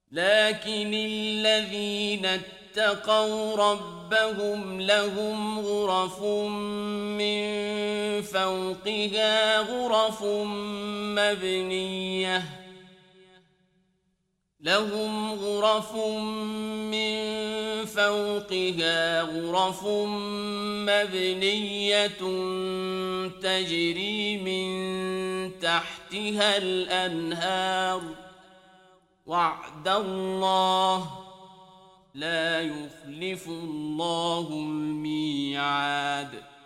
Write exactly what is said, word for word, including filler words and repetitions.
لكن الذين اتقوا ربهم لهم غرف من فوقها غرف مبنية لهم غرف من فوقها غرف مبنية تجري من تحتها الأنهار وعد الله لا يخلف الله الميعاد